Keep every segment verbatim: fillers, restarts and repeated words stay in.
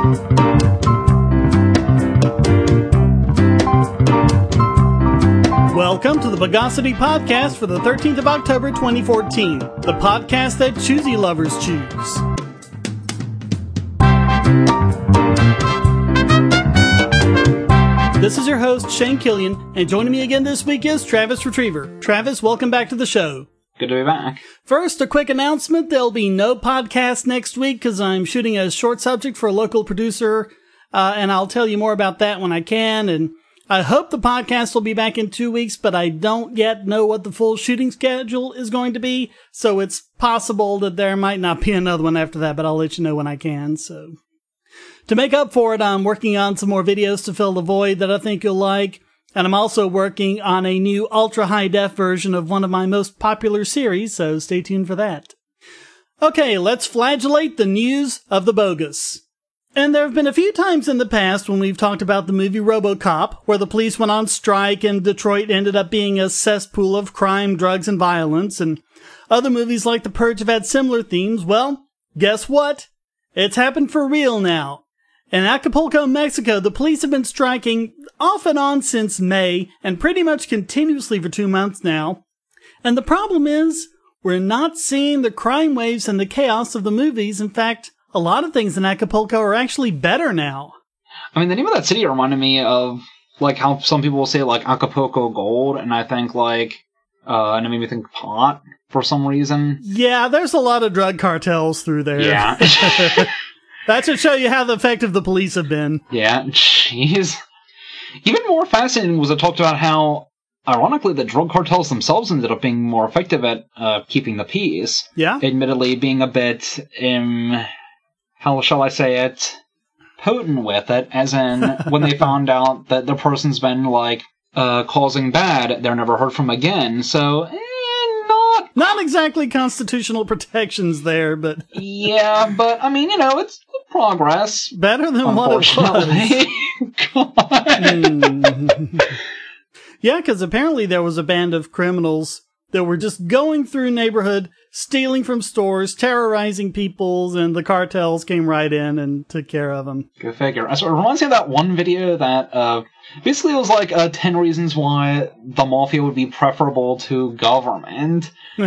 Welcome to the Bogosity Podcast for the thirteenth of October, twenty fourteen. The podcast that choosy lovers choose. This is your host, Shane Killian, and joining me again this week is Travis Retriever. Travis, welcome back to the show. Good to be back. First, a quick announcement. There'll be no podcast next week because I'm shooting a short subject for a local producer, uh, and I'll tell you more about that when I can. And I hope the podcast will be back in two weeks, but I don't yet know what the full shooting schedule is going to be, so it's possible that there might not be another one after that, but I'll let you know when I can, so. To make up for it, I'm working on some more videos to fill the void that I think you'll like, and I'm also working on a new ultra-high-def version of one of my most popular series, so stay tuned for that. Okay, let's flagellate the news of the bogus. And there have been a few times in the past when we've talked about the movie RoboCop, where the police went on strike and Detroit ended up being a cesspool of crime, drugs, and violence, and other movies like The Purge have had similar themes. Well, guess what? It's happened for real now. In Acapulco, Mexico, the police have been striking off and on since May, and pretty much continuously for two months now. And the problem is, we're not seeing the crime waves and the chaos of the movies. In fact, a lot of things in Acapulco are actually better now. I mean, the name of that city reminded me of, like, how some people will say, like, Acapulco Gold, and I think, like, uh, and it made me think pot for some reason. Yeah, there's a lot of drug cartels through there. Yeah. That should show you how effective the police have been. Yeah, jeez. Even more fascinating was it talked about how, ironically, the drug cartels themselves ended up being more effective at uh, keeping the peace. Yeah. Admittedly, being a bit, um, how shall I say it, potent with it, as in, when they found out that the person's been, like, uh, causing bad, they're never heard from again, so, eh, not... Not exactly constitutional protections there, but... Yeah, but, I mean, you know, it's progress. Better than what it was. God. Mm. Yeah, because apparently there was a band of criminals that were just going through neighborhood, stealing from stores, terrorizing people, and the cartels came right in and took care of them. Go figure. So it reminds me of that one video that, uh, basically it was like uh, ten reasons why the mafia would be preferable to government.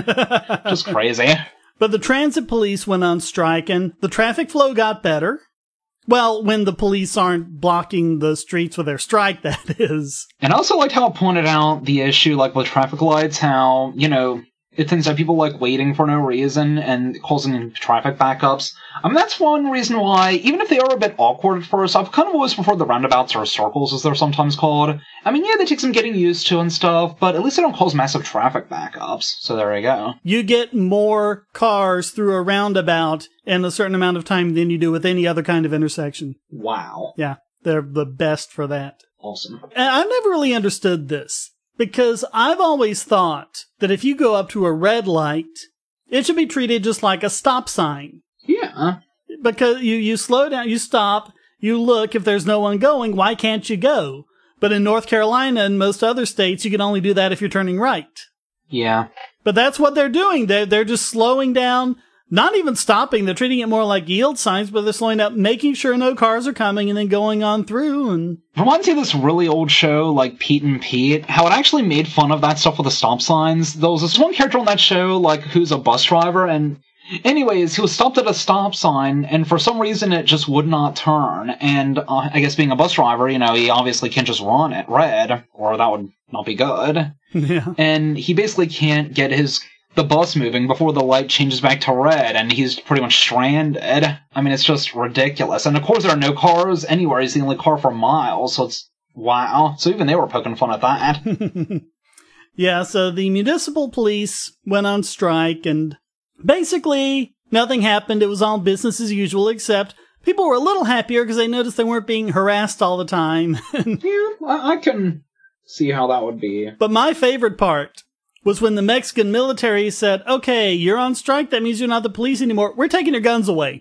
Just crazy. But the transit police went on strike, and the traffic flow got better. Well, when the police aren't blocking the streets with their strike, that is. And I also liked how it pointed out the issue, like, with traffic lights, how, you know, it tends to have people, like, waiting for no reason and causing traffic backups. I mean, that's one reason why, even if they are a bit awkward at first, I've kind of always preferred the roundabouts or circles, as they're sometimes called. I mean, yeah, they take some getting used to and stuff, but at least they don't cause massive traffic backups. So there you go. You get more cars through a roundabout in a certain amount of time than you do with any other kind of intersection. Wow. Yeah, they're the best for that. Awesome. And I've never really understood this, because I've always thought that if you go up to a red light, it should be treated just like a stop sign. Yeah. Because you, you slow down, you stop, you look, if there's no one going, why can't you go? But in North Carolina and most other states, you can only do that if you're turning right. Yeah. But that's what they're doing. They're, they're just slowing down, not even stopping. They're treating it more like yield signs, but they're slowing down, making sure no cars are coming and then going on through. And reminds me of this really old show, like Pete and Pete, how it actually made fun of that stuff with the stop signs. There was this one character on that show, like, who's a bus driver, and anyways, he was stopped at a stop sign, and for some reason it just would not turn. And uh, I guess being a bus driver, you know, he obviously can't just run at red, or that would not be good. Yeah. And he basically can't get his the bus moving before the light changes back to red, and he's pretty much stranded. I mean, it's just ridiculous. And of course there are no cars anywhere. He's the only car for miles, so it's wow. So even they were poking fun at that. Yeah, so the municipal police went on strike, and basically nothing happened. It was all business as usual, except people were a little happier because they noticed they weren't being harassed all the time. Yeah, I, I can see how that would be. But my favorite part was when the Mexican military said, okay, you're on strike, that means you're not the police anymore. We're taking your guns away.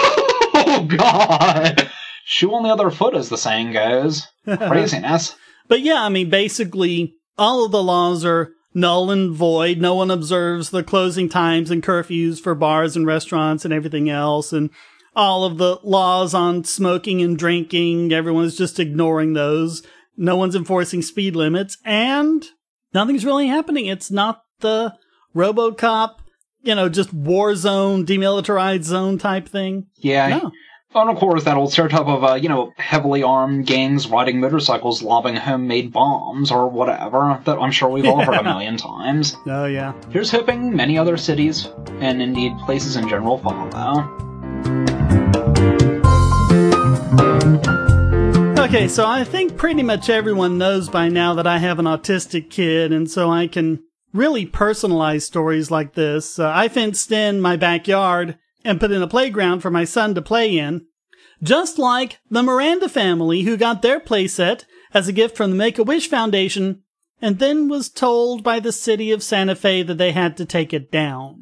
Oh, God. Shoe on the other foot, as the saying goes. Craziness. But yeah, I mean, basically, all of the laws are null and void. No one observes the closing times and curfews for bars and restaurants and everything else. And all of the laws on smoking and drinking. Everyone's just ignoring those. No one's enforcing speed limits, and nothing's really happening. It's not the RoboCop, you know, just war zone, demilitarized zone type thing. Yeah. No. And of course, that old stereotype of, uh, you know, heavily armed gangs riding motorcycles lobbing homemade bombs or whatever that I'm sure we've all heard a million times. Oh, yeah. Here's hoping many other cities, and indeed places in general, follow. Okay, so I think pretty much everyone knows by now that I have an autistic kid, and so I can really personalize stories like this. Uh, I fenced in my backyard and put in a playground for my son to play in, just like the Miranda family who got their playset as a gift from the Make-A-Wish Foundation and then was told by the city of Santa Fe that they had to take it down.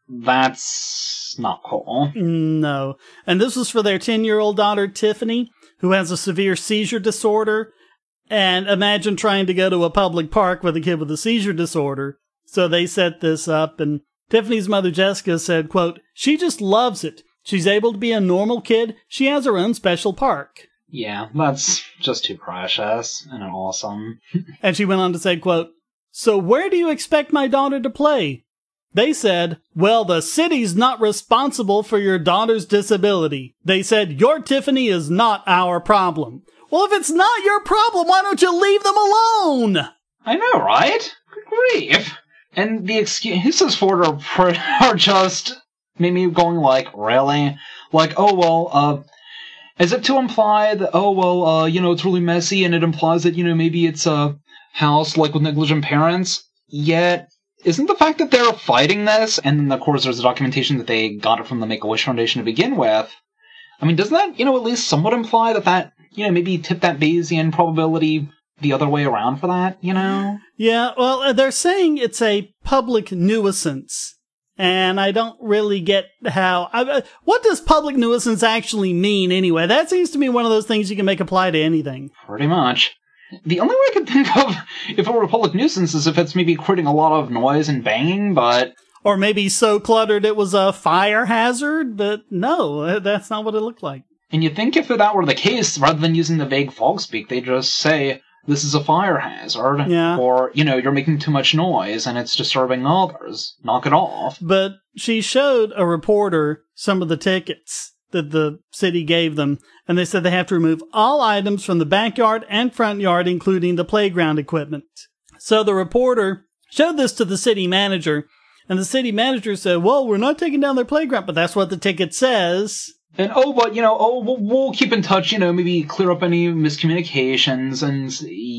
That's not cool. No. And this was for their ten-year-old daughter, Tiffany, who has a severe seizure disorder. And imagine trying to go to a public park with a kid with a seizure disorder. So they set this up, and Tiffany's mother, Jessica, said, quote, "She just loves it. She's able to be a normal kid. She has her own special park." Yeah, that's just too precious and awesome. And she went on to say, quote, "So where do you expect my daughter to play?" They said, "Well, the city's not responsible for your daughter's disability." They said, "Your Tiffany is not our problem." Well, if it's not your problem, why don't you leave them alone? I know, right? Good grief. And the excuses for it are, are just made me going like, really? Like, oh, well, uh, as if to imply that, oh, well, uh, you know, it's really messy, and it implies that, you know, maybe it's a house, like, with negligent parents. Yet, isn't the fact that they're fighting this, and of course there's the documentation that they got it from the Make-A-Wish Foundation to begin with, I mean, doesn't that, you know, at least somewhat imply that that, you know, maybe tip that Bayesian probability the other way around for that, you know? Yeah, well, they're saying it's a public nuisance, and I don't really get how... I, what does public nuisance actually mean, anyway? That seems to me one of those things you can make apply to anything. Pretty much. The only way I could think of, if it were a public nuisance, is if it's maybe creating a lot of noise and banging, but... Or maybe so cluttered it was a fire hazard, but no, that's not what it looked like. And you'd think if that were the case, rather than using the vague fog speak, they'd just say, this is a fire hazard, yeah. Or, you know, you're making too much noise and it's disturbing others. Knock it off. But she showed a reporter some of the tickets that the city gave them, and they said they have to remove all items from the backyard and front yard, including the playground equipment. So the reporter showed this to the city manager, and the city manager said, well, we're not taking down their playground, but that's what the ticket says. And, oh, but, you know, oh, we'll, we'll keep in touch, you know, maybe clear up any miscommunications, and,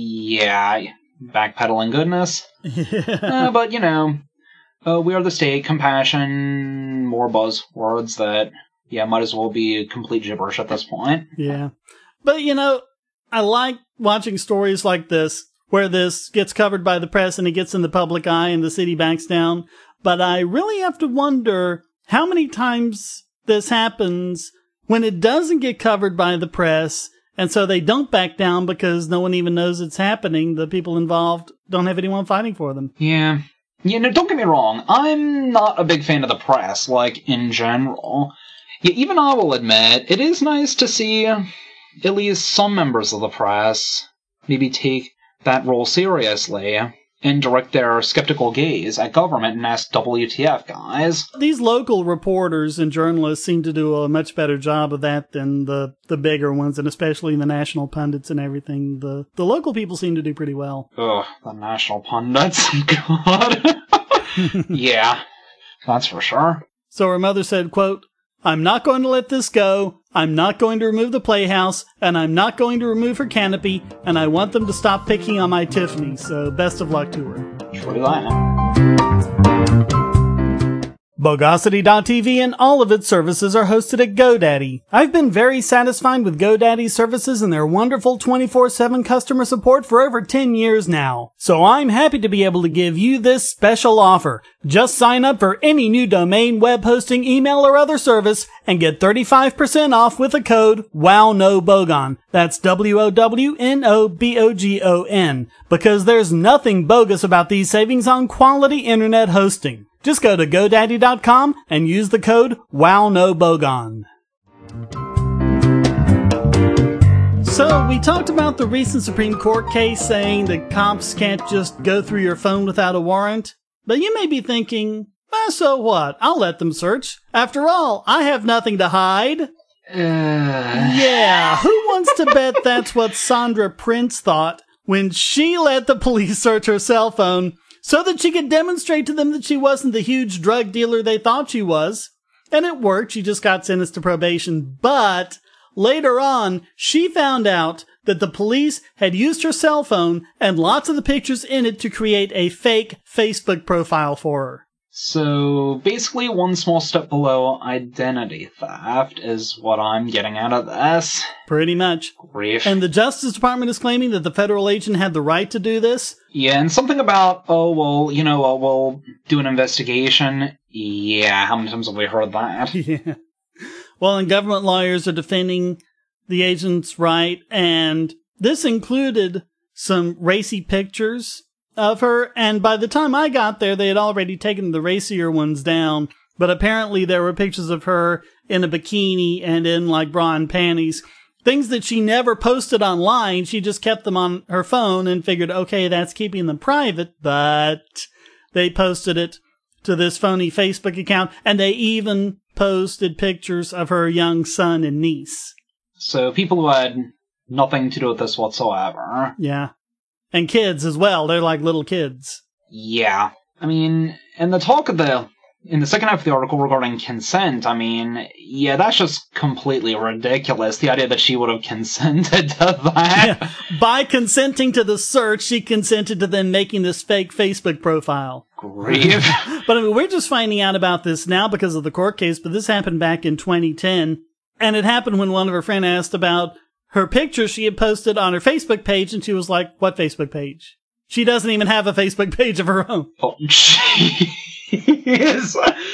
yeah, backpedaling goodness. Yeah. Uh, but, you know, uh, we are the state, compassion, more buzzwords that, yeah, might as well be complete gibberish at this point. Yeah. But, you know, I like watching stories like this, where this gets covered by the press and it gets in the public eye and the city backs down. But I really have to wonder how many times this happens when it doesn't get covered by the press, and so they don't back down because no one even knows it's happening. The people involved don't have anyone fighting for them. Yeah. You know, don't get me wrong. I'm not a big fan of the press, like, in general. Yeah, even I will admit, it is nice to see at least some members of the press maybe take that role seriously and direct their skeptical gaze at government and ask W T F, guys. These local reporters and journalists seem to do a much better job of that than the, the bigger ones, and especially the national pundits and everything. The the local people seem to do pretty well. Ugh, the national pundits. God. Yeah, that's for sure. So her mother said, quote, I'm not going to let this go. I'm not going to remove the playhouse, and I'm not going to remove her canopy, and I want them to stop picking on my Tiffany, so best of luck to her. True that. Bogosity dot T V and all of its services are hosted at GoDaddy. I've been very satisfied with GoDaddy's services and their wonderful twenty-four seven customer support for over ten years now. So I'm happy to be able to give you this special offer. Just sign up for any new domain, web hosting, email, or other service and get thirty-five percent off with the code WOWNOBOGON. That's W O W N O B O G O N. Because there's nothing bogus about these savings on quality internet hosting. Just go to GoDaddy dot com and use the code WOWNOBOGON. So, we talked about the recent Supreme Court case saying that cops can't just go through your phone without a warrant. But you may be thinking, eh, so what? I'll let them search. After all, I have nothing to hide. Uh... Yeah, who wants to bet that's what Sandra Prince thought when she let the police search her cell phone so that she could demonstrate to them that she wasn't the huge drug dealer they thought she was? And it worked. She just got sentenced to probation. But later on, she found out that the police had used her cell phone and lots of the pictures in it to create a fake Facebook profile for her. So, basically one small step below identity theft is what I'm getting out of this. Pretty much. Grief. And the Justice Department is claiming that the federal agent had the right to do this. Yeah, and something about, oh, well, you know, uh, we'll do an investigation. Yeah, how many times have we heard that? Yeah. Well, and government lawyers are defending the agent's right, and this included some racy pictures of her, and by the time I got there, they had already taken the racier ones down, but apparently there were pictures of her in a bikini and in, like, bra and panties. Things that she never posted online, she just kept them on her phone and figured, okay, that's keeping them private, but they posted it to this phony Facebook account, and they even posted pictures of her young son and niece. So people who had nothing to do with this whatsoever. Yeah. And kids as well. They're like little kids. Yeah. I mean, in the talk of the, in the second half of the article regarding consent, I mean, yeah, that's just completely ridiculous. The idea that she would have consented to that. Yeah. By consenting to the search, she consented to them making this fake Facebook profile. Grief. But I mean, we're just finding out about this now because of the court case, but this happened back in twenty ten. And it happened when one of her friends asked about her picture she had posted on her Facebook page, and she was like, what Facebook page? She doesn't even have a Facebook page of her own. Oh, jeez.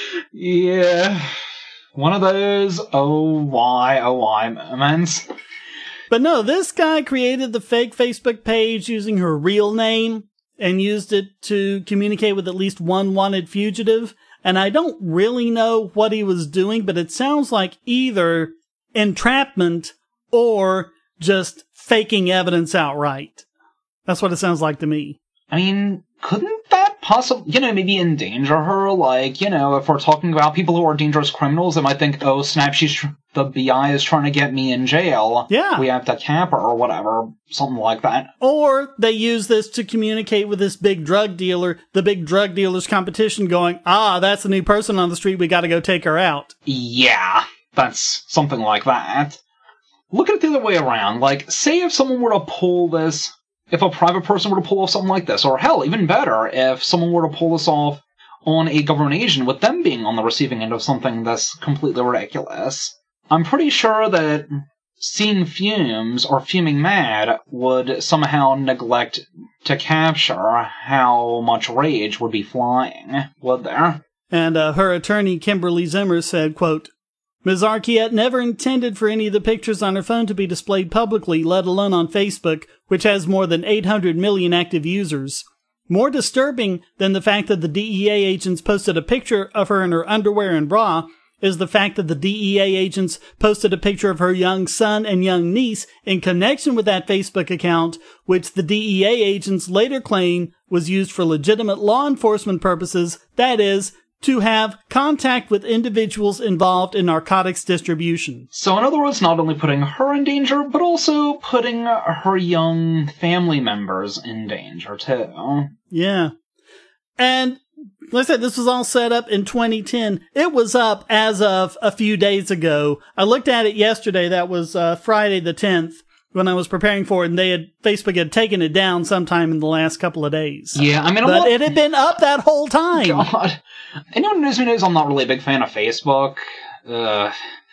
Yeah. One of those oh why, oh why moments. But no, this guy created the fake Facebook page using her real name and used it to communicate with at least one wanted fugitive. And I don't really know what he was doing, but it sounds like either entrapment or just faking evidence outright. That's what it sounds like to me. I mean, couldn't that possibly, you know, maybe endanger her? Like, you know, if we're talking about people who are dangerous criminals, they might think, oh, snap, she's tr- the B I is trying to get me in jail. Yeah. We have to cap her or whatever. Something like that. Or they use this to communicate with this big drug dealer, the big drug dealer's competition going, ah, that's a new person on the street, we gotta go take her out. Yeah, that's something like that. Look at it the other way around. Like, say if someone were to pull this, if a private person were to pull off something like this, or hell, even better, if someone were to pull this off on a government agent with them being on the receiving end of something that's completely ridiculous. I'm pretty sure that seeing fumes or fuming mad would somehow neglect to capture how much rage would be flying, would there? And uh, her attorney, Kimberly Zimmer, said, quote, Miz Arquette never intended for any of the pictures on her phone to be displayed publicly, let alone on Facebook, which has more than eight hundred million active users. More disturbing than the fact that the D E A agents posted a picture of her in her underwear and bra is the fact that the D E A agents posted a picture of her young son and young niece in connection with that Facebook account, which the D E A agents later claim was used for legitimate law enforcement purposes, that is, to have contact with individuals involved in narcotics distribution. So in other words, not only putting her in danger, but also putting her young family members in danger, too. Yeah. And like I said, this was all set up in twenty ten. It was up as of a few days ago. I looked at it yesterday. That was uh, Friday the tenth. When I was preparing for it, and they had Facebook had taken it down sometime in the last couple of days. Yeah, I mean, I'm but not... it had been up that whole time. God, anyone who knows me knows I'm not really a big fan of Facebook. Uh,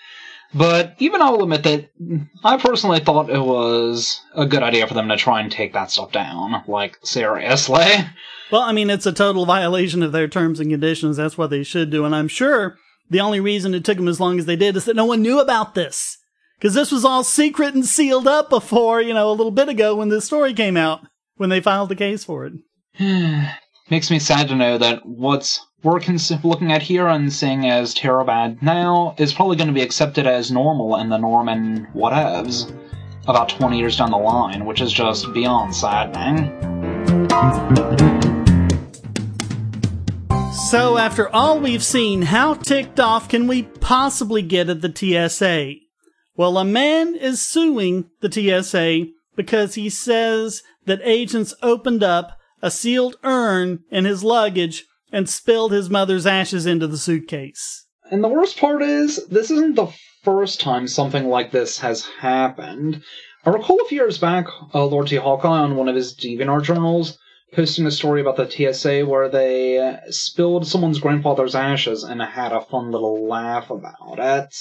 but even I will admit that I personally thought it was a good idea for them to try and take that stuff down. Like, seriously. Well, I mean, it's a total violation of their terms and conditions. That's what they should do. And I'm sure the only reason it took them as long as they did is that no one knew about this. Because this was all secret and sealed up before, you know, a little bit ago when this story came out, when they filed the case for it. Makes me sad to know that what's we're cons- looking at here and seeing as terrible bad now is probably going to be accepted as normal in the norm and whatevs about twenty years down the line, which is just beyond saddening. So after all we've seen, how ticked off can we possibly get at the T S A? Well, a man is suing the T S A because he says that agents opened up a sealed urn in his luggage and spilled his mother's ashes into the suitcase. And the worst part is, this isn't the first time something like this has happened. I recall a few years back, uh, Lord T. Hawkeye on one of his DeviantArt journals posting a story about the T S A where they uh, spilled someone's grandfather's ashes and had a fun little laugh about it.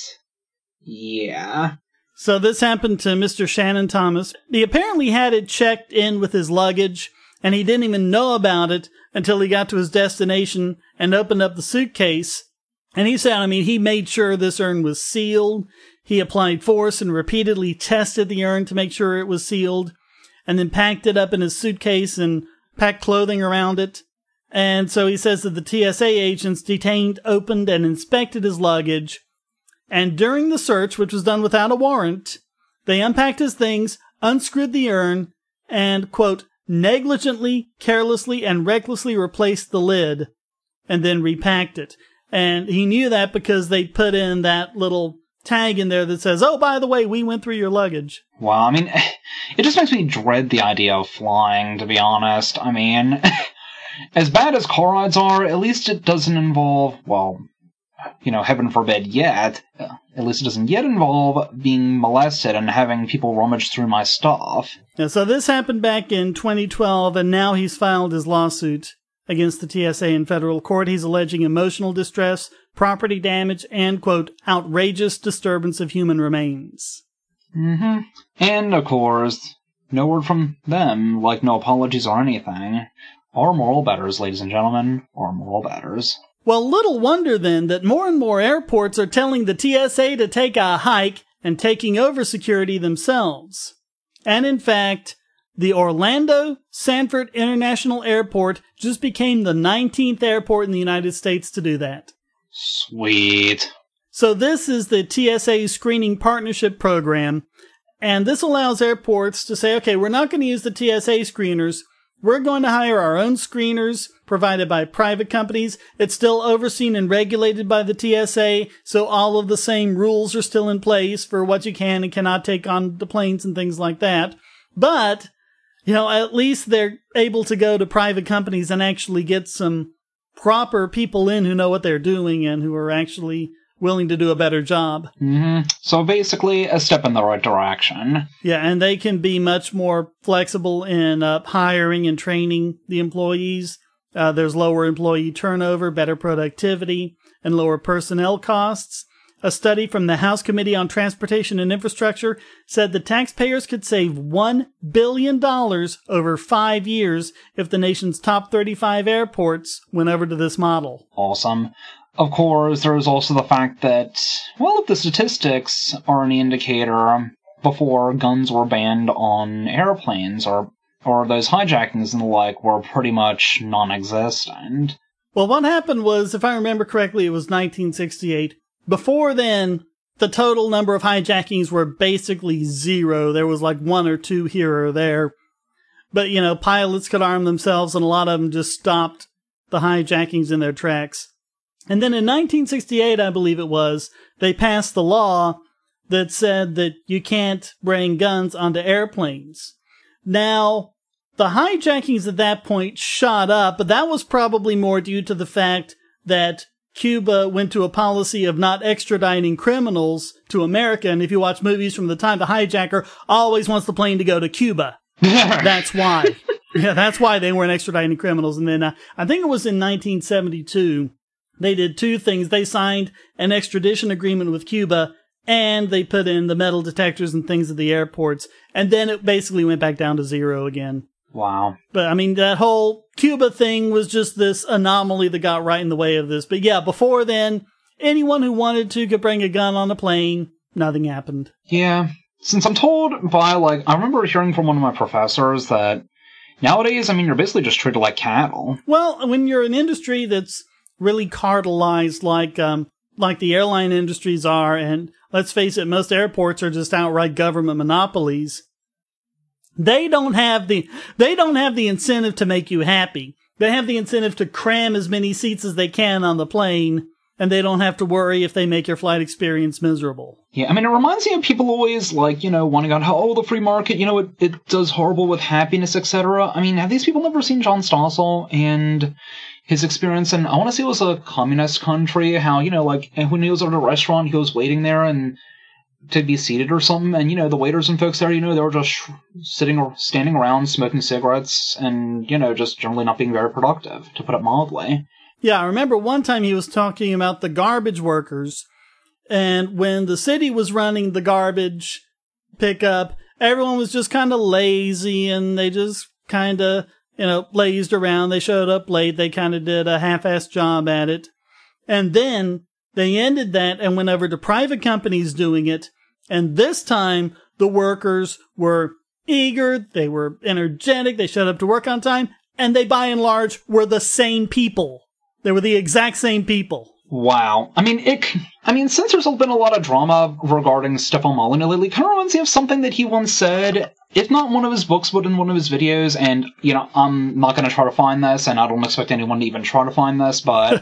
Yeah. So this happened to Mister Shannon Thomas. He apparently had it checked in with his luggage, and he didn't even know about it until he got to his destination and opened up the suitcase. And he said, I mean, he made sure this urn was sealed. He applied force and repeatedly tested the urn to make sure it was sealed, and then packed it up in his suitcase and packed clothing around it. And so he says that the T S A agents detained, opened, and inspected his luggage. And during the search, which was done without a warrant, they unpacked his things, unscrewed the urn, and, quote, negligently, carelessly, and recklessly replaced the lid, and then repacked it. And he knew that because they put in that little tag in there that says, oh, by the way, we went through your luggage. Well, I mean, it just makes me dread the idea of flying, to be honest. I mean, as bad as car rides are, at least it doesn't involve, well, you know, heaven forbid yet, at least it doesn't yet involve being molested and having people rummage through my stuff. Yeah, so this happened back in twenty twelve, and now he's filed his lawsuit against the T S A in federal court. He's alleging emotional distress, property damage, and, quote, outrageous disturbance of human remains. Mm-hmm. And, of course, no word from them, like no apologies or anything. Our moral betters, ladies and gentlemen, our moral betters. Well, little wonder then that more and more airports are telling the T S A to take a hike and taking over security themselves. And in fact, the Orlando Sanford International Airport just became the nineteenth airport in the United States to do that. Sweet. So this is the T S A Screening Partnership Program, and this allows airports to say, okay, we're not going to use the T S A screeners. We're going to hire our own screeners provided by private companies. It's still overseen and regulated by the T S A, so all of the same rules are still in place for what you can and cannot take on the planes and things like that. But, you know, at least they're able to go to private companies and actually get some proper people in who know what they're doing and who are actually willing to do a better job. Mm-hmm. So basically, a step in the right direction. Yeah, and they can be much more flexible in uh, hiring and training the employees. Uh, there's lower employee turnover, better productivity, and lower personnel costs. A study from the House Committee on Transportation and Infrastructure said the taxpayers could save one billion dollars over five years if the nation's top thirty-five airports went over to this model. Awesome. Of course, there's also the fact that, well, if the statistics are any indicator, before guns were banned on airplanes, or or those hijackings and the like were pretty much non-existent. Well, what happened was, if I remember correctly, it was nineteen sixty-eight. Before then, the total number of hijackings were basically zero. There was like one or two here or there. But, you know, pilots could arm themselves, and a lot of them just stopped the hijackings in their tracks. And then in nineteen sixty-eight, I believe it was, they passed the law that said that you can't bring guns onto airplanes. Now, the hijackings at that point shot up, but that was probably more due to the fact that Cuba went to a policy of not extraditing criminals to America, and if you watch movies from the time, the hijacker always wants the plane to go to Cuba. That's why. Yeah, that's why they weren't extraditing criminals. And then uh, I think it was in nineteen seventy-two, they did two things. They signed an extradition agreement with Cuba, and they put in the metal detectors and things at the airports, and then it basically went back down to zero again. Wow. But, I mean, that whole Cuba thing was just this anomaly that got right in the way of this. But yeah, before then, anyone who wanted to could bring a gun on a plane. Nothing happened. Yeah. Since I'm told by, like, I remember hearing from one of my professors that nowadays, I mean, you're basically just treated like cattle. Well, when you're an industry that's really cartelized like, um, like the airline industries are, and let's face it, most airports are just outright government monopolies. They don't have the, they don't have the incentive to make you happy. They have the incentive to cram as many seats as they can on the plane, and they don't have to worry if they make your flight experience miserable. Yeah, I mean, it reminds me of people always, like, you know, wanting on how, oh, the free market, you know, it, it does horrible with happiness, et cetera. I mean, have these people never seen John Stossel and his experience in, I want to say it was a communist country, how, you know, like, when he was at a restaurant, he was waiting there and to be seated or something, and, you know, the waiters and folks there, you know, they were just sitting or standing around smoking cigarettes and, you know, just generally not being very productive, to put it mildly. Yeah, I remember one time he was talking about the garbage workers, and when the city was running the garbage pickup, everyone was just kind of lazy, and they just kind of, you know, lazed around. They showed up late. They kind of did a half-assed job at it. And then they ended that and went over to private companies doing it. And this time, the workers were eager. They were energetic. They showed up to work on time. And they, by and large, were the same people. They were the exact same people. Wow. I mean, it. I mean, since there's been a lot of drama regarding Stefan Molyneux lately, kind of reminds me of something that he once said, if not in one of his books, but in one of his videos, and, you know, I'm not going to try to find this, and I don't expect anyone to even try to find this, but...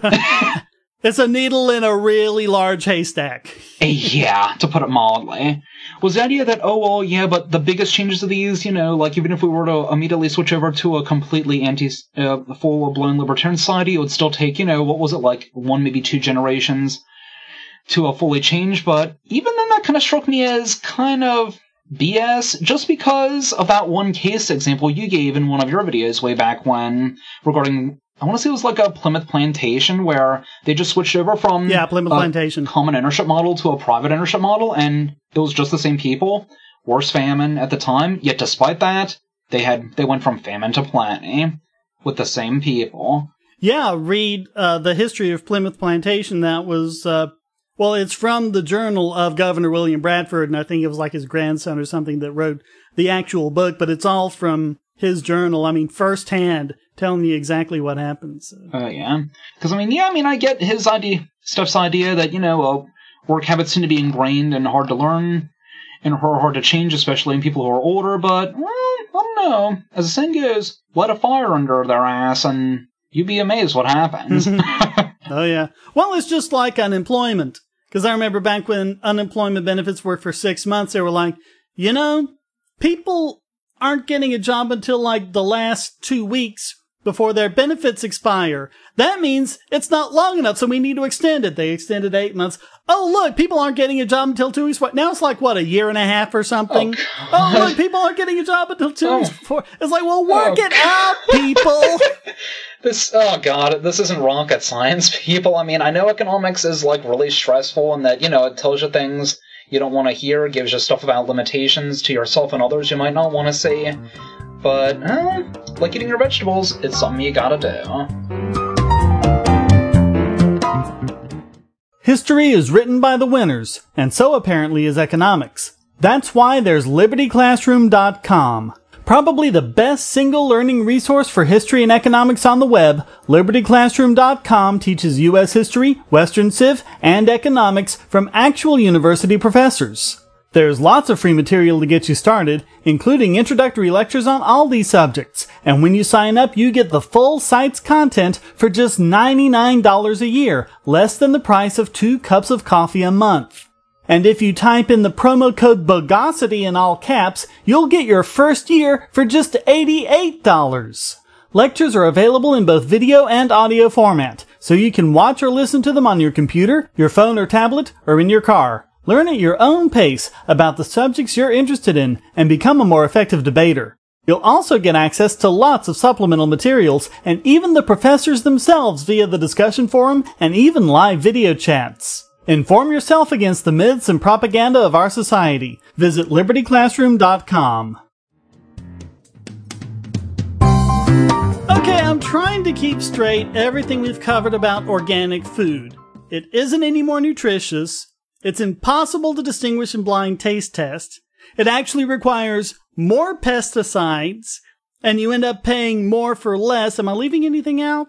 It's a needle in a really large haystack. Yeah, to put it mildly. Was the idea that, oh, well, yeah, but the biggest changes of these, you know, like, even if we were to immediately switch over to a completely anti, uh, full-blown libertarian society, it would still take, you know, what was it, like, one, maybe two generations to a fully change, but even then that kind of struck me as kind of B S, just because of that one case example you gave in one of your videos way back when, regarding... I want to say it was like a Plymouth Plantation where they just switched over from yeah, Plymouth a Plantation. common ownership model to a private ownership model, and it was just the same people. Worse famine at the time, yet despite that, they had they went from famine to plenty with the same people. Yeah, read uh, the history of Plymouth Plantation. That was, uh, well, it's from the journal of Governor William Bradford, and I think it was like his grandson or something that wrote the actual book, but it's all from his journal. I mean, firsthand, telling you exactly what happens. Oh, uh, yeah. Because, I mean, yeah, I mean, I get his idea, Steph's idea that, you know, uh, work habits tend to be ingrained and hard to learn and hard to change, especially in people who are older, but, well, I don't know. As the saying goes, light a fire under their ass and you'd be amazed what happens. Oh, yeah. Well, it's just like unemployment. Because I remember back when unemployment benefits were for six months, they were like, you know, people aren't getting a job until like the last two weeks before their benefits expire. That means it's not long enough, so we need to extend it. They extended eight months. Oh, look, people aren't getting a job until two weeks. Now it's like, what, a year and a half or something? Oh, oh look, people aren't getting a job until two oh. weeks before. It's like, well, work oh, it out, people. This, oh god, this isn't rocket science, people. I mean, I know economics is, like, really stressful and that, you know, it tells you things you don't want to hear, gives you stuff about limitations to yourself and others you might not want to see. But, uh, like eating your vegetables, it's something you gotta do. History is written by the winners, and so apparently is economics. That's why there's Liberty Classroom dot com. Probably the best single learning resource for history and economics on the web, Liberty Classroom dot com teaches U S history, Western Civ, and economics from actual university professors. There's lots of free material to get you started, including introductory lectures on all these subjects, and when you sign up, you get the full site's content for just ninety-nine dollars a year, less than the price of two cups of coffee a month. And if you type in the promo code BOGOSITY in all caps, you'll get your first year for just eighty-eight dollars. Lectures are available in both video and audio format, so you can watch or listen to them on your computer, your phone or tablet, or in your car. Learn at your own pace about the subjects you're interested in and become a more effective debater. You'll also get access to lots of supplemental materials and even the professors themselves via the discussion forum and even live video chats. Inform yourself against the myths and propaganda of our society. Visit Liberty Classroom dot com. Okay, I'm trying to keep straight everything we've covered about organic food. It isn't any more nutritious. It's impossible to distinguish in blind taste tests. It actually requires more pesticides, and you end up paying more for less. Am I leaving anything out?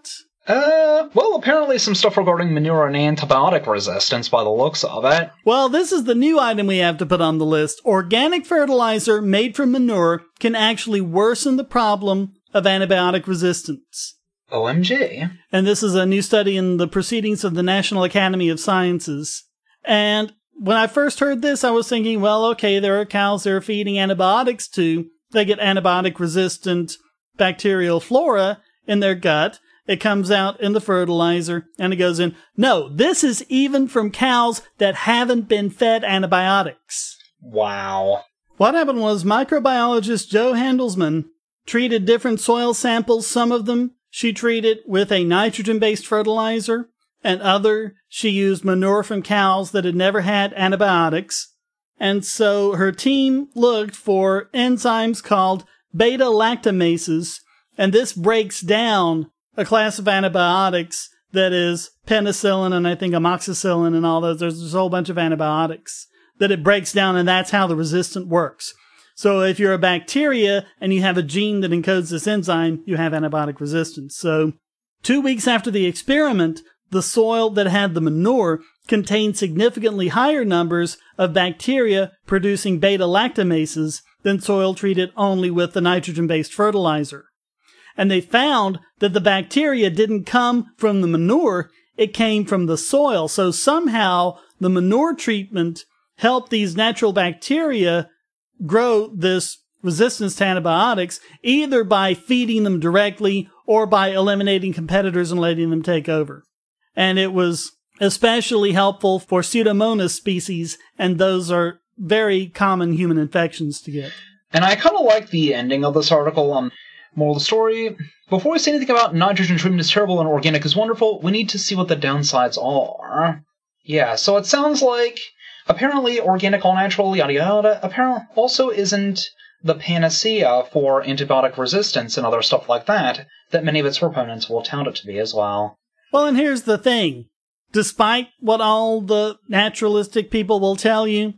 Uh, well, apparently some stuff regarding manure and antibiotic resistance by the looks of it. Well, this is the new item we have to put on the list. Organic fertilizer made from manure can actually worsen the problem of antibiotic resistance. O M G. And this is a new study in the Proceedings of the National Academy of Sciences. And when I first heard this, I was thinking, well, okay, there are cows they're feeding antibiotics to. They get antibiotic-resistant bacterial flora in their gut. It comes out in the fertilizer, and it goes in. No, this is even from cows that haven't been fed antibiotics. Wow. What happened was microbiologist Jo Handelsman treated different soil samples. Some of them she treated with a nitrogen-based fertilizer, and other she used manure from cows that had never had antibiotics. And so her team looked for enzymes called beta-lactamases, and this breaks down a class of antibiotics that is penicillin and I think amoxicillin and all those. There's a whole bunch of antibiotics that it breaks down, and that's how the resistant works. So if you're a bacteria and you have a gene that encodes this enzyme, you have antibiotic resistance. So two weeks after the experiment, the soil that had the manure contained significantly higher numbers of bacteria producing beta-lactamases than soil treated only with the nitrogen-based fertilizer. And they found that the bacteria didn't come from the manure, it came from the soil. So somehow the manure treatment helped these natural bacteria grow this resistance to antibiotics, either by feeding them directly or by eliminating competitors and letting them take over. And it was especially helpful for Pseudomonas species, and those are very common human infections to get. And I kind of like the ending of this article. Um, moral of the story, before we say anything about nitrogen treatment is terrible and organic is wonderful, we need to see what the downsides are. Yeah, so it sounds like apparently organic, all natural, yada yada, apparently also isn't the panacea for antibiotic resistance and other stuff like that, that many of its proponents will tout it to be as well. Well, and here's the thing. Despite what all the naturalistic people will tell you,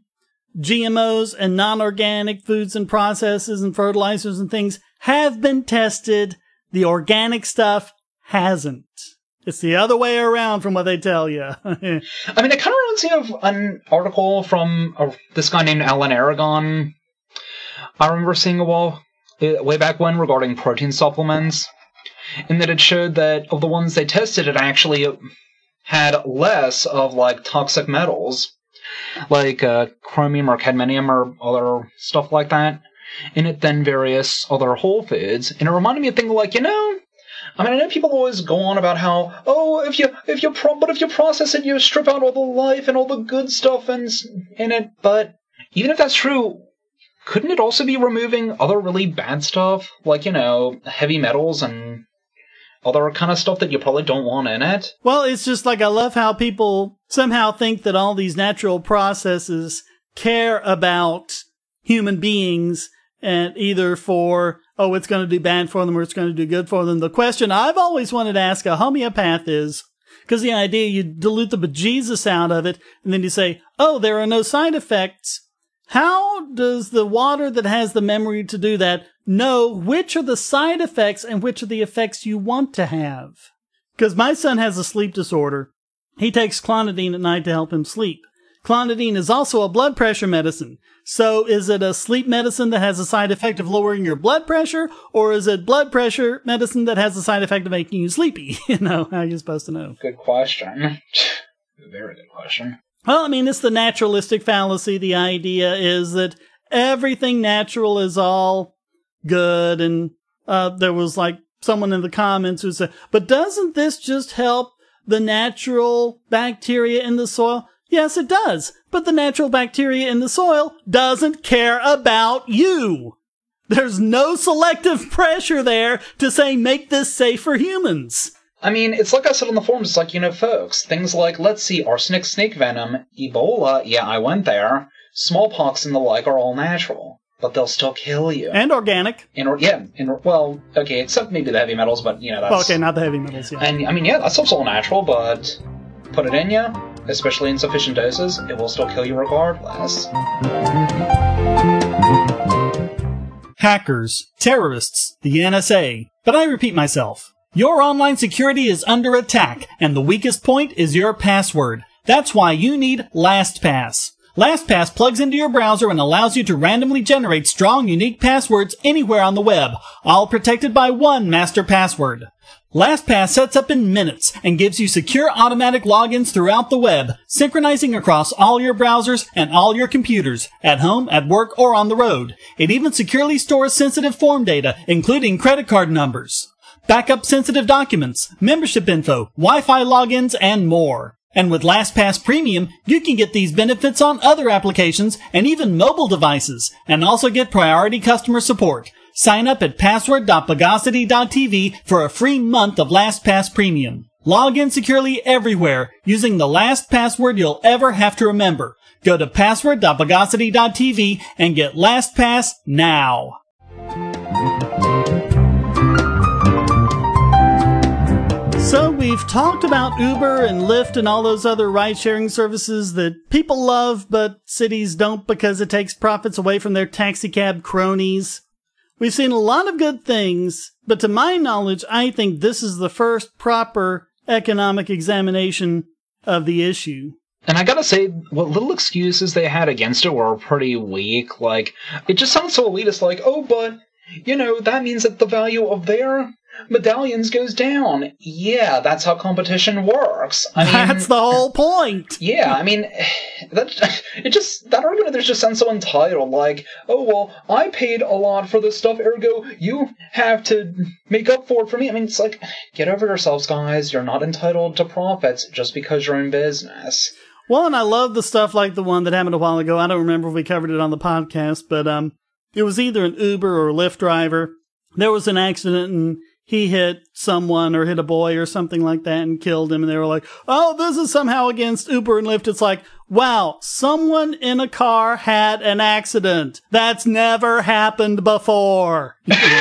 G M Os and non-organic foods and processes and fertilizers and things have been tested. The organic stuff hasn't. It's the other way around from what they tell you. I mean, it kind of reminds me of an article from uh, this guy named Alan Aragon. I remember seeing a while, uh, way back when, regarding protein supplements, in that it showed that of the ones they tested, it actually had less of, like, toxic metals, like uh, chromium or cadmium or other stuff like that, in it than various other whole foods. And it reminded me of things like, you know, I mean, I know people always go on about how, oh, if you, if you, pro- but if you process it, you strip out all the life and all the good stuff in, in it. But even if that's true, couldn't it also be removing other really bad stuff, like, you know, heavy metals and other kind of stuff that you probably don't want in it? Well, it's just like, I love how people somehow think that all these natural processes care about human beings, and either for, oh, it's going to do bad for them or it's going to do good for them. The question I've always wanted to ask a homeopath is, because the idea you dilute the bejesus out of it, and then you say, oh, there are no side effects. How does the water that has the memory to do that know which are the side effects and which are the effects you want to have? Because my son has a sleep disorder. He takes clonidine at night to help him sleep. Clonidine is also a blood pressure medicine. So is it a sleep medicine that has a side effect of lowering your blood pressure, or is it blood pressure medicine that has a side effect of making you sleepy? You know, how are you supposed to know? Good question. Very good question. Well, I mean, it's the naturalistic fallacy. The idea is that everything natural is all good, and uh, there was like someone in the comments who said, but doesn't this just help the natural bacteria in the soil? Yes, it does. But the natural bacteria in the soil doesn't care about you. There's no selective pressure there to say, make this safe for humans. I mean, it's like I said on the forums, it's like, you know, folks, things like, let's see, arsenic snake venom, Ebola, yeah, I went there, smallpox and the like are all natural, but they'll still kill you. And organic. And, or, yeah, and, well, okay, except maybe the heavy metals, but, you know, that's... Well, okay, not the heavy metals, yeah. And, I mean, yeah, that stuff's all natural, but put it in you, especially in sufficient doses, it will still kill you regardless. Hackers, terrorists, the N S A. But I repeat myself. Your online security is under attack, and the weakest point is your password. That's why you need LastPass. LastPass plugs into your browser and allows you to randomly generate strong, unique passwords anywhere on the web, all protected by one master password. LastPass sets up in minutes and gives you secure automatic logins throughout the web, synchronizing across all your browsers and all your computers, at home, at work, or on the road. It even securely stores sensitive form data, including credit card numbers, backup sensitive documents, membership info, Wi-Fi logins, and more. And with LastPass Premium, you can get these benefits on other applications and even mobile devices, and also get priority customer support. Sign up at password dot bogosity dot t v for a free month of LastPass Premium. Log in securely everywhere using the last password you'll ever have to remember. Go to password dot bogosity dot t v and get LastPass now. So we've talked about Uber and Lyft and all those other ride-sharing services that people love, but cities don't because it takes profits away from their taxicab cronies. We've seen a lot of good things, but to my knowledge, I think this is the first proper economic examination of the issue. And I gotta say, what little excuses they had against it were pretty weak. Like, it just sounds so elitist, like, oh, but, you know, that means that the value of their medallions goes down. Yeah, that's how competition works. I mean, that's the whole point. Yeah, I mean, that it just that argument there just sounds so entitled. Like, oh well, I paid a lot for this stuff, ergo you have to make up for it for me. I mean, it's like, get over yourselves, guys. You're not entitled to profits just because you're in business. Well, and I love the stuff like the one that happened a while ago. I don't remember if we covered it on the podcast, but um, it was either an Uber or Lyft driver. There was an accident and he hit someone or hit a boy or something like that and killed him. And they were like, oh, this is somehow against Uber and Lyft. It's like, wow, someone in a car had an accident. That's never happened before.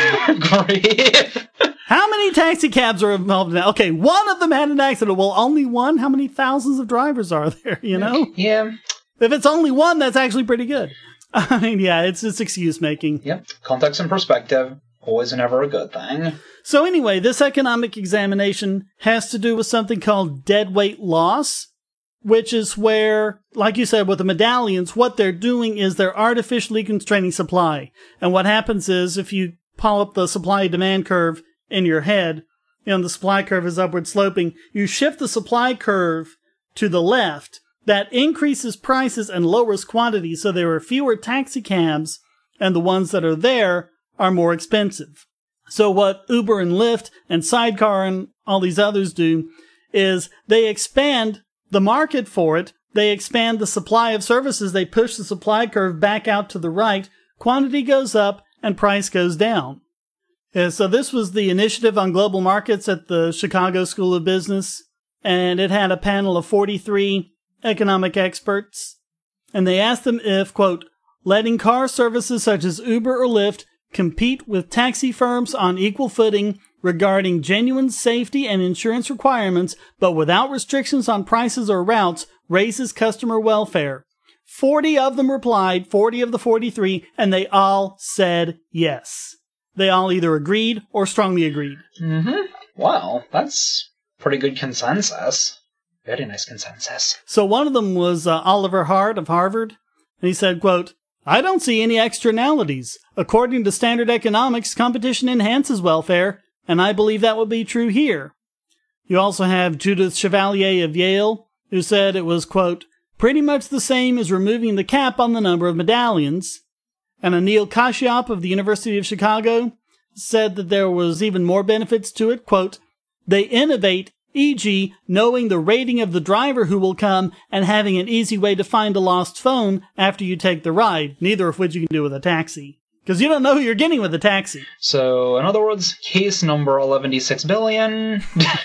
Great. How many taxi cabs are involved in that? Okay, one of them had an accident. Well, only one? How many thousands of drivers are there, you know? Yeah. If it's only one, that's actually pretty good. I mean, yeah, it's just excuse making. Yep. Context and perspective. Always and ever a good thing. So anyway, this economic examination has to do with something called deadweight loss, which is where, like you said, with the medallions, what they're doing is they're artificially constraining supply. And what happens is, if you pull up the supply-demand curve in your head, and the supply curve is upward sloping, you shift the supply curve to the left. That increases prices and lowers quantity, so there are fewer taxi cabs, and the ones that are there are more expensive. So what Uber and Lyft and Sidecar and all these others do is they expand the market for it. They expand the supply of services. They push the supply curve back out to the right. Quantity goes up and price goes down. And so this was the initiative on global markets at the Chicago School of Business. And it had a panel of forty-three economic experts. And they asked them if, quote, letting car services such as Uber or Lyft compete with taxi firms on equal footing regarding genuine safety and insurance requirements, but without restrictions on prices or routes, raises customer welfare. Forty of them replied, forty of the forty-three, and they all said yes. They all either agreed or strongly agreed. Mm-hmm. Wow, that's pretty good consensus. Very nice consensus. So one of them was uh, Oliver Hart of Harvard, and he said, quote, I don't see any externalities. According to standard economics, competition enhances welfare, and I believe that would be true here. You also have Judith Chevalier of Yale, who said it was, quote, pretty much the same as removing the cap on the number of medallions. And Anil Kashyap of the University of Chicago said that there was even more benefits to it, quote, they innovate, for example, knowing the rating of the driver who will come and having an easy way to find a lost phone after you take the ride, neither of which you can do with a taxi. Because you don't know who you're getting with a taxi. So, in other words, case number eleven six billion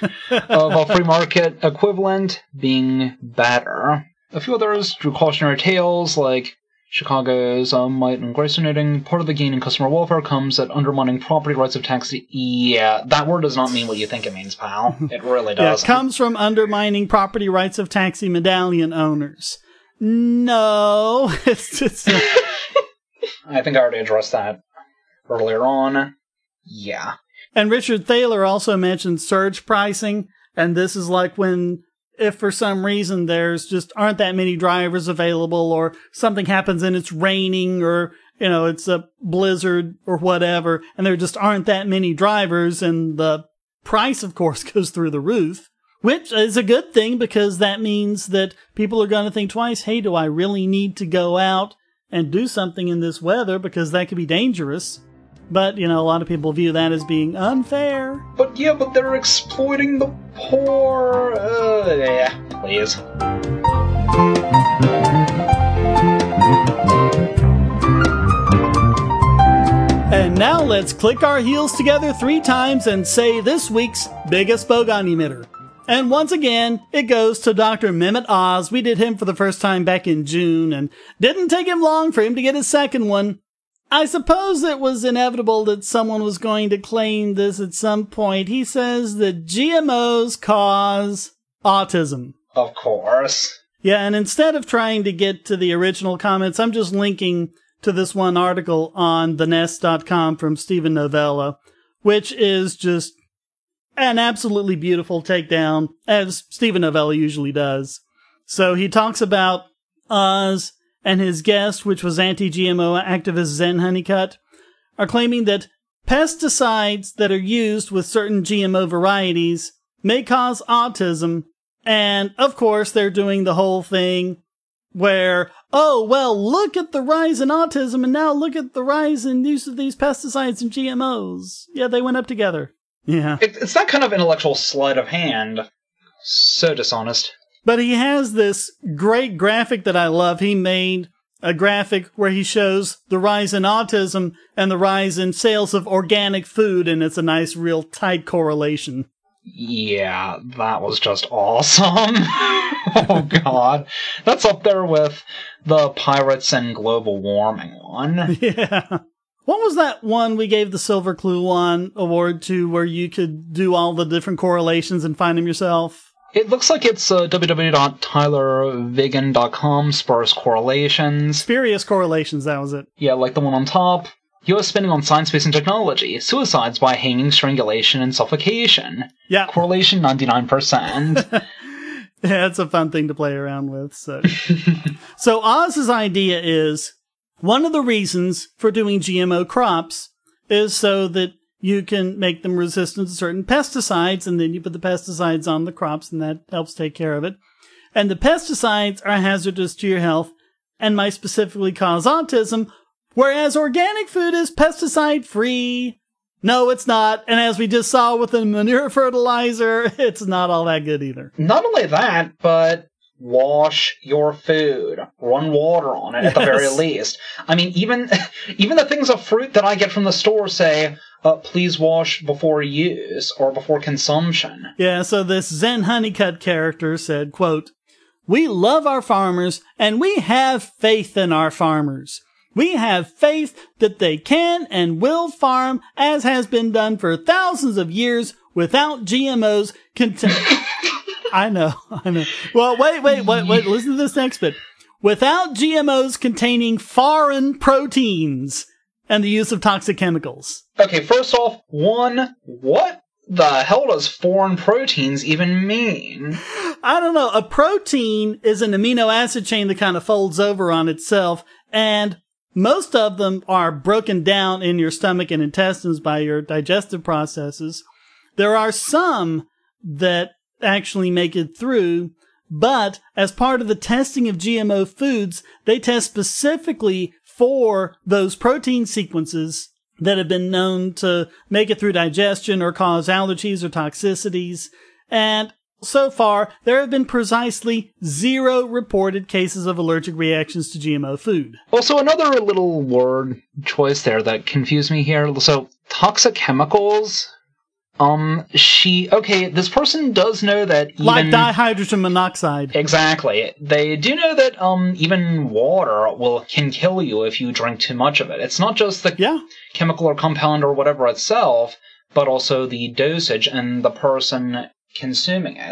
of a free market equivalent being better. A few others drew cautionary tales, like Chicago's um, might and grace noting part of the gain in customer welfare comes at undermining property rights of taxi. Yeah, that word does not mean what you think it means, pal. It really does. Yeah, it comes from undermining property rights of taxi medallion owners. No, it's just. Uh... I think I already addressed that earlier on. Yeah. And Richard Thaler also mentioned surge pricing, and this is like when, if for some reason there's just aren't that many drivers available, or something happens and it's raining, or, you know, it's a blizzard or whatever, and there just aren't that many drivers, and the price, of course, goes through the roof, which is a good thing because that means that people are going to think twice, hey, do I really need to go out and do something in this weather, because that could be dangerous. But, you know, a lot of people view that as being unfair. But yeah, but they're exploiting the poor. Uh, yeah, please. And now let's click our heels together three times and say this week's biggest bogon emitter. And once again, it goes to Doctor Mehmet Oz. We did him for the first time back in June, and didn't take him long for him to get his second one. I suppose it was inevitable that someone was going to claim this at some point. He says that G M Os cause autism. Of course. Yeah, and instead of trying to get to the original comments, I'm just linking to this one article on the nest dot com from Steven Novella, which is just an absolutely beautiful takedown, as Steven Novella usually does. So he talks about Oz and his guest, which was anti-G M O activist Zen Honeycutt, are claiming that pesticides that are used with certain G M O varieties may cause autism. And, of course, they're doing the whole thing where, oh, well, look at the rise in autism, and now look at the rise in use of these pesticides and G M Os. Yeah, they went up together. Yeah. It, it's that kind of intellectual sleight of hand. So dishonest. But he has this great graphic that I love. He made a graphic where he shows the rise in autism and the rise in sales of organic food, and it's a nice, real tight correlation. Yeah, that was just awesome. Oh, God. That's up there with the pirates and global warming one. Yeah. What was that one we gave the Silver Clue One award to where you could do all the different correlations and find them yourself? It looks like it's uh, w w w dot tyler vigen dot com, Spurious Correlations. Spurious Correlations, that was it. Yeah, like the one on top. U S spending on science, space, and technology. Suicides by hanging, strangulation, and suffocation. Yeah. Correlation ninety-nine percent. Yeah, it's a fun thing to play around with. So, so Oz's idea is, one of the reasons for doing G M O crops is so that you can make them resistant to certain pesticides, and then you put the pesticides on the crops, and that helps take care of it. And the pesticides are hazardous to your health and might specifically cause autism, whereas organic food is pesticide-free. No, it's not. And as we just saw with the manure fertilizer, it's not all that good either. Not only that, but wash your food. Run water on it, yes. At the very least. I mean, even even the things of fruit that I get from the store say, uh, please wash before use or before consumption. Yeah, so this Zen Honeycutt character said, quote, "We love our farmers, and we have faith in our farmers. We have faith that they can and will farm as has been done for thousands of years without G M Os contain." I know, I know. Well, wait, wait, wait, wait. Listen to this next bit. Without G M Os containing foreign proteins and the use of toxic chemicals. Okay, first off, one, what the hell does foreign proteins even mean? I don't know. A protein is an amino acid chain that kind of folds over on itself, and most of them are broken down in your stomach and intestines by your digestive processes. There are some that actually make it through, but as part of the testing of G M O foods, they test specifically for those protein sequences that have been known to make it through digestion or cause allergies or toxicities. And so far, there have been precisely zero reported cases of allergic reactions to G M O food. Also, another little word choice there that confused me here. So, toxic chemicals. Um, she, okay, this person does know that even... Like dihydrogen monoxide. Exactly. They do know that, um, even water will, can kill you if you drink too much of it. It's not just the yeah. chemical or compound or whatever itself, but also the dosage and the person consuming it.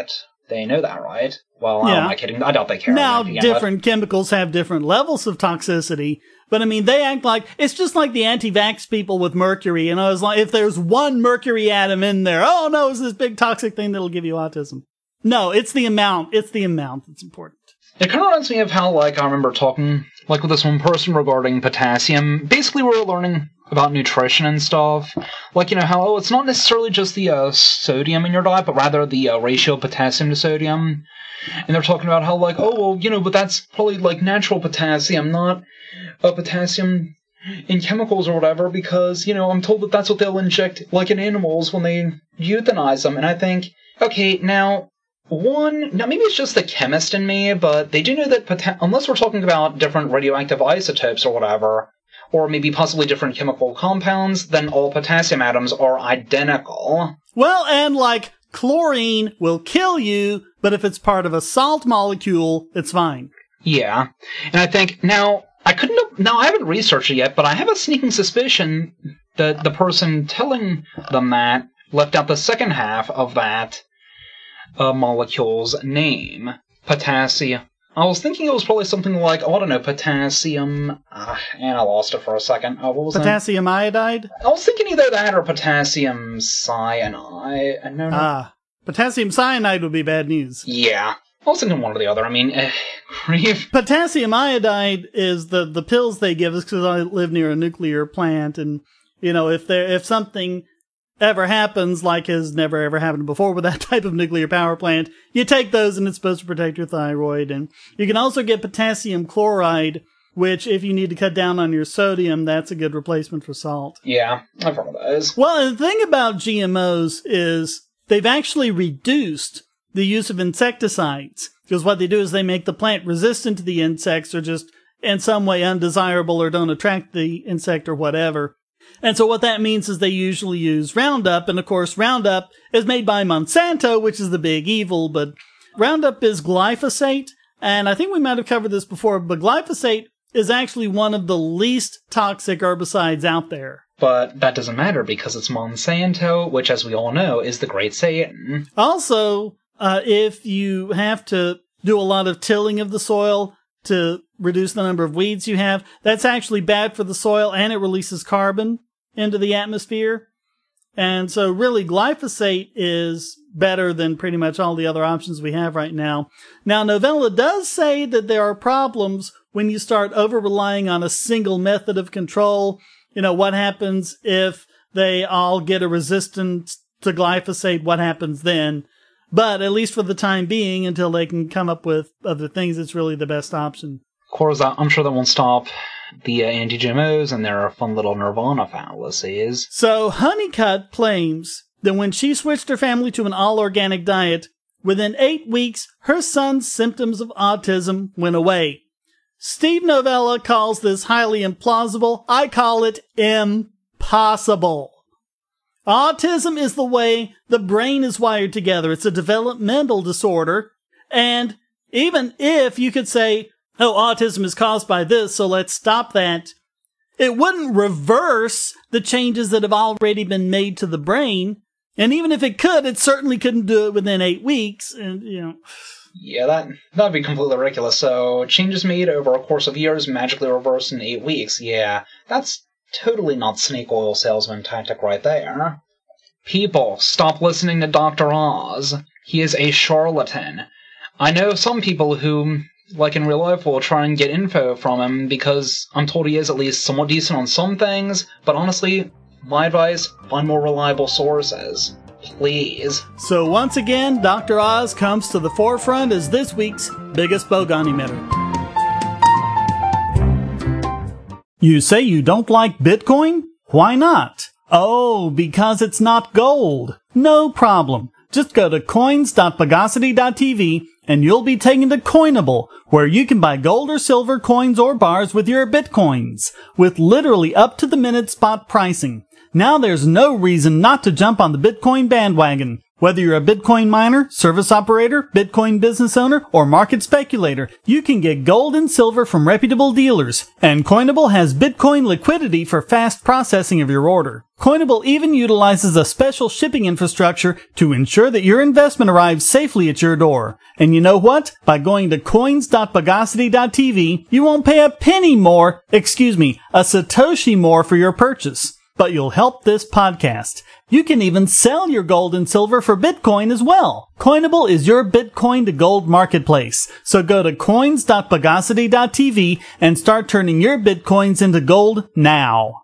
They know that, right? Well, Yeah. am I kidding? I doubt they care. Now, to begin different chemicals have different levels of toxicity, but I mean, they act like, it's just like the anti-vax people with mercury, and I was like, if there's one mercury atom in there, oh no, it's this big toxic thing that'll give you autism. No, it's the amount, it's the amount that's important. It kind of reminds me of how, like, I remember talking, like, with this one person regarding potassium. Basically, we were learning about nutrition and stuff. Like, you know, how, oh, it's not necessarily just the uh, sodium in your diet, but rather the uh, ratio of potassium to sodium. And they're talking about how, like, oh, well, you know, but that's probably, like, natural potassium, not uh, potassium in chemicals or whatever, because, you know, I'm told that that's what they'll inject, like, in animals when they euthanize them. And I think, okay, now... One, now maybe it's just the chemist in me, but they do know that pota- unless we're talking about different radioactive isotopes or whatever, or maybe possibly different chemical compounds, then all potassium atoms are identical. Well, and like, chlorine will kill you, but if it's part of a salt molecule, it's fine. Yeah, and I think, now, I couldn't have, now I haven't researched it yet, but I have a sneaking suspicion that the person telling them that left out the second half of that a molecule's name. Potassium. I was thinking it was probably something like, oh, I don't know, potassium... Uh, and I lost it for a second. Oh, what was Potassium that? iodide? I was thinking either that or potassium cyanide. No, no. Ah, potassium cyanide would be bad news. Yeah. I was thinking one or the other. I mean, eh, grief. Potassium iodide is the, the pills they give us because I live near a nuclear plant, and, you know, if there if something... ever happens, like has never ever happened before with that type of nuclear power plant, you take those and it's supposed to protect your thyroid. And you can also get potassium chloride, which if you need to cut down on your sodium, that's a good replacement for salt. Yeah, I've heard of those. Well, the thing about G M Os is they've actually reduced the use of insecticides, because what they do is they make the plant resistant to the insects or just in some way undesirable or don't attract the insect or whatever. And so what that means is they usually use Roundup, and of course Roundup is made by Monsanto, which is the big evil, but Roundup is glyphosate, and I think we might have covered this before, but glyphosate is actually one of the least toxic herbicides out there. But that doesn't matter because it's Monsanto, which, as we all know, is the great Satan. Also, uh, if you have to do a lot of tilling of the soil to reduce the number of weeds you have, that's actually bad for the soil, and it releases carbon into the atmosphere. And so really glyphosate is better than pretty much all the other options we have right now. Now, Novella does say that there are problems when you start over-relying on a single method of control. You know, what happens if they all get a resistance to glyphosate? What happens then? But at least for the time being, until they can come up with other things, it's really the best option. Of course, I'm sure that won't stop the uh, anti-G M Os and their fun little Nirvana fallacies. So, Honeycutt claims that when she switched her family to an all-organic diet, within eight weeks, her son's symptoms of autism went away. Steve Novella calls this highly implausible. I call it impossible. Autism is the way the brain is wired together. It's a developmental disorder. And even if you could say, oh, autism is caused by this, so let's stop that, it wouldn't reverse the changes that have already been made to the brain. And even if it could, it certainly couldn't do it within eight weeks. And, you know. Yeah, that, that'd be completely ridiculous. So, changes made over a course of years magically reversed in eight weeks. Yeah, that's totally not snake oil salesman tactic right there. People, stop listening to Doctor Oz. He is a charlatan. I know some people who, like in real life, will try and get info from him because I'm told he is at least somewhat decent on some things, but honestly, my advice, find more reliable sources. Please. So once again, Doctor Oz comes to the forefront as this week's biggest bogon emitter. You say you don't like Bitcoin? Why not? Oh, because it's not gold. No problem. Just go to coins dot pagosity dot t v and you'll be taken to Coinable, where you can buy gold or silver coins or bars with your Bitcoins, with literally up-to-the-minute spot pricing. Now there's no reason not to jump on the Bitcoin bandwagon. Whether you're a Bitcoin miner, service operator, Bitcoin business owner, or market speculator, you can get gold and silver from reputable dealers, and Coinable has Bitcoin liquidity for fast processing of your order. Coinable even utilizes a special shipping infrastructure to ensure that your investment arrives safely at your door. And you know what? By going to coins dot bogosity dot t v, you won't pay a penny more, excuse me, a Satoshi more for your purchase. But you'll help this podcast. You can even sell your gold and silver for Bitcoin as well. Coinable is your Bitcoin to gold marketplace. So go to coins dot bogosity dot t v and start turning your Bitcoins into gold now.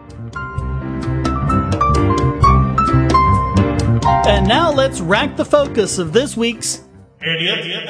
And now let's rack the focus of this week's Idiot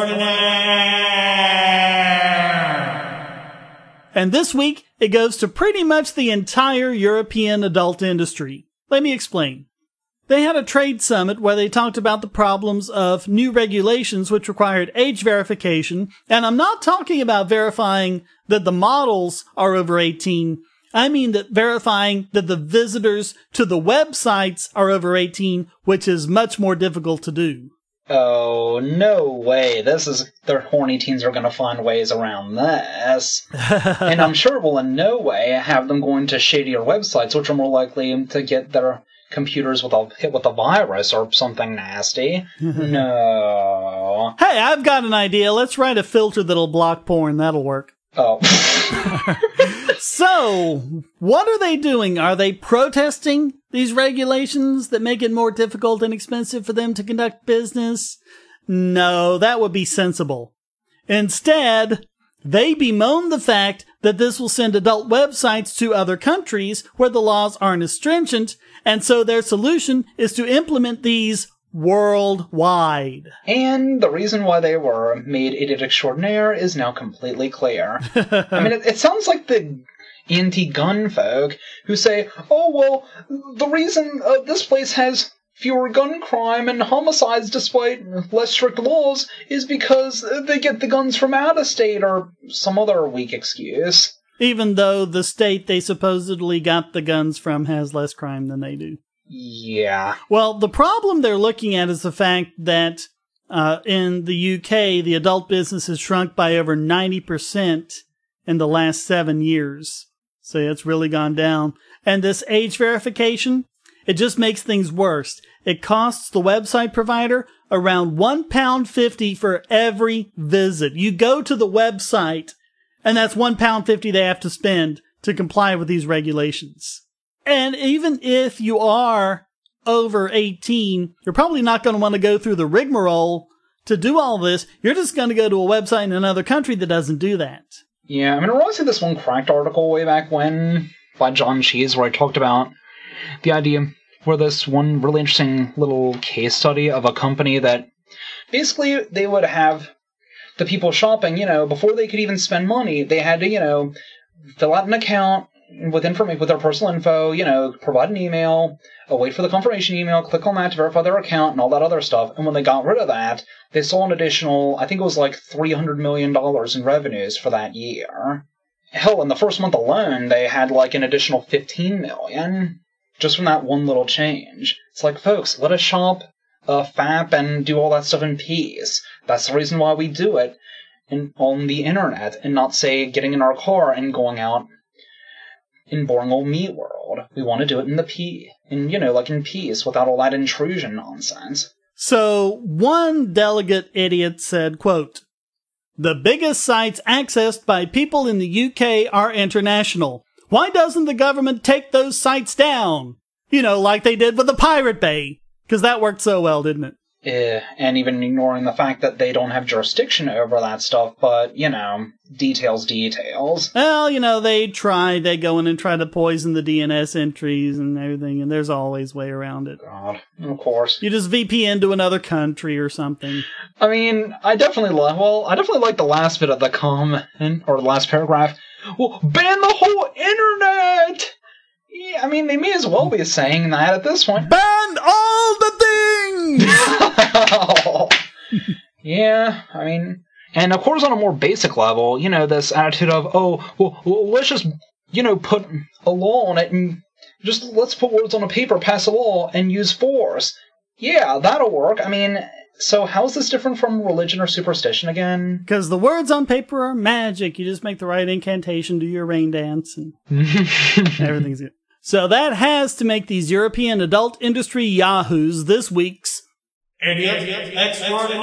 Extraordinaire. And this week, it goes to pretty much the entire European adult industry. Let me explain. They had a trade summit where they talked about the problems of new regulations which required age verification, and I'm not talking about verifying that the models are over eighteen. I mean that verifying that the visitors to the websites are over eighteen, which is much more difficult to do. Oh, no way. This is... Their horny teens are going to find ways around this. And I'm sure it will in no way have them going to shadier websites, which are more likely to get their computers with a, hit with a virus or something nasty. No. Hey, I've got an idea. Let's write a filter that'll block porn. That'll work. Oh. So, what are they doing? Are they protesting these regulations that make it more difficult and expensive for them to conduct business? No, that would be sensible. Instead, they bemoan the fact that this will send adult websites to other countries where the laws aren't as stringent, and so their solution is to implement these worldwide. And the reason why they were made idiot extraordinaire is now completely clear. I mean, it, it sounds like the anti-gun folk who say, oh, well, the reason uh, this place has fewer gun crime and homicides despite less strict laws is because they get the guns from out of state or some other weak excuse. Even though the state they supposedly got the guns from has less crime than they do. Yeah. Well, the problem they're looking at is the fact that uh, in the U K, the adult business has shrunk by over ninety percent in the last seven years. So it's really gone down. And this age verification, it just makes things worse. It costs the website provider around one pound fifty for every visit. You go to the website, and that's one pound fifty they have to spend to comply with these regulations. And even if you are over eighteen, you're probably not going to want to go through the rigmarole to do all this. You're just going to go to a website in another country that doesn't do that. Yeah, I mean, I want to see this one Cracked article way back when by John Cheese where I talked about the idea for this one really interesting little case study of a company that basically they would have the people shopping, you know, before they could even spend money, they had to, you know, fill out an account with information, with their personal info, you know, provide an email, uh, wait for the confirmation email, click on that to verify their account and all that other stuff. And when they got rid of that, they saw an additional, I think it was like three hundred million dollars in revenues for that year. Hell, in the first month alone, they had like an additional fifteen million dollars just from that one little change. It's like, folks, let us shop, uh, F A P, and do all that stuff in peace. That's the reason why we do it in, on the internet and not, say, getting in our car and going out in boring old meat world. We want to do it in the P, in, you know, like in peace, without all that intrusion nonsense. So, one delegate idiot said, quote, "The biggest sites accessed by people in the U K are international. Why doesn't the government take those sites down? You know, like they did with the Pirate Bay. Because that worked so well, didn't it?" Uh, and even ignoring the fact that they don't have jurisdiction over that stuff, but, you know, details, details. Well, you know, they try, they go in and try to poison the D N S entries and everything, and there's always a way around it. God, of course. You just V P N to another country or something. I mean, I definitely like, well, I definitely like the last bit of the comment, or the last paragraph. Well, ban the whole internet! Yeah, I mean, they may as well be saying that at this point. Ban all the things! Yeah, I mean, and of course on a more basic level, you know, this attitude of, oh, well, well, let's just, you know, put a law on it and just let's put words on a paper, pass a law, and use force. Yeah, that'll work. I mean, so how is this different from religion or superstition again? Because the words on paper are magic. You just make the right incantation, do your rain dance, and everything's good. So that has to make these European adult industry yahoos this week's Idiot Extraordinaire.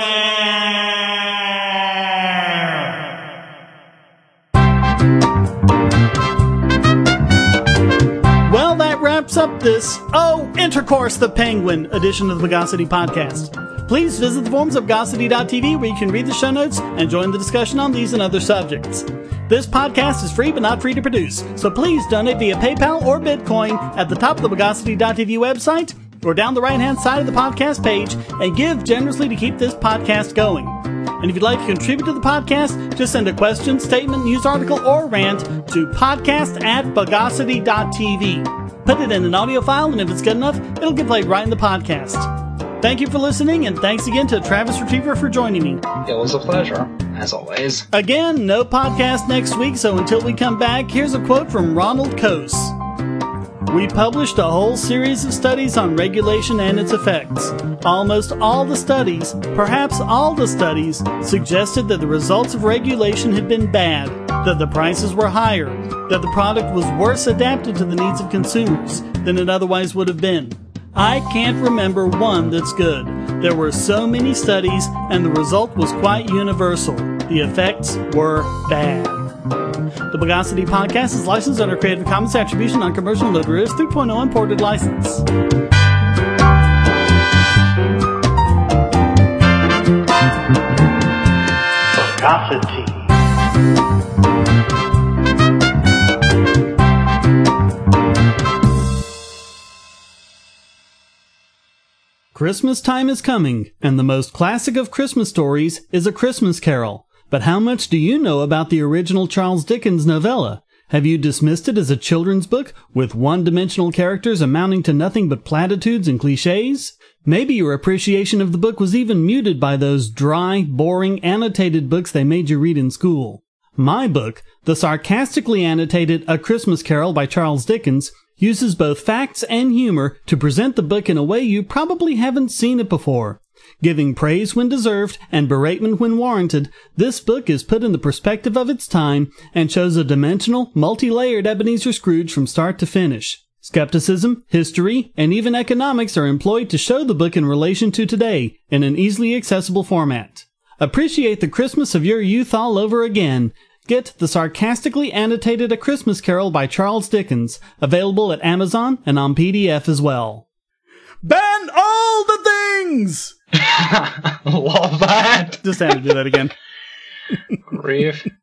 Well, that wraps up this, oh, Intercourse the Penguin edition of the Bogosity Podcast. Please visit the forums of bogosity dot t v where you can read the show notes and join the discussion on these and other subjects. This podcast is free but not free to produce, so please donate via PayPal or Bitcoin at the top of the bogosity dot t v website or down the right-hand side of the podcast page and give generously to keep this podcast going. And if you'd like to contribute to the podcast, just send a question, statement, news article, or rant to podcast at bogosity dot t v. Put it in an audio file, and if it's good enough, it'll get played right in the podcast. Thank you for listening, and thanks again to Travis Retriever for joining me. It was a pleasure, as always. Again, no podcast next week, so until we come back, here's a quote from Ronald Coase. We published a whole series of studies on regulation and its effects. Almost all the studies, perhaps all the studies, suggested that the results of regulation had been bad, that the prices were higher, that the product was worse adapted to the needs of consumers than it otherwise would have been. I can't remember one that's good. There were so many studies, and the result was quite universal. The effects were bad. The Bogosity Podcast is licensed under Creative Commons Attribution Non-Commercial No Derivatives three point oh Imported License. Bogosity. Christmas time is coming, and the most classic of Christmas stories is A Christmas Carol. But how much do you know about the original Charles Dickens novella? Have you dismissed it as a children's book with one-dimensional characters amounting to nothing but platitudes and cliches? Maybe your appreciation of the book was even muted by those dry, boring, annotated books they made you read in school. My book, the sarcastically annotated A Christmas Carol by Charles Dickens, uses both facts and humor to present the book in a way you probably haven't seen it before. Giving praise when deserved and beratement when warranted, this book is put in the perspective of its time and shows a dimensional, multi-layered Ebenezer Scrooge from start to finish. Skepticism, history, and even economics are employed to show the book in relation to today in an easily accessible format. Appreciate the Christmas of your youth all over again. Get the sarcastically annotated A Christmas Carol by Charles Dickens, available at Amazon and on P D F as well. Ban all the things! Love that! Just had to do that again. Grief.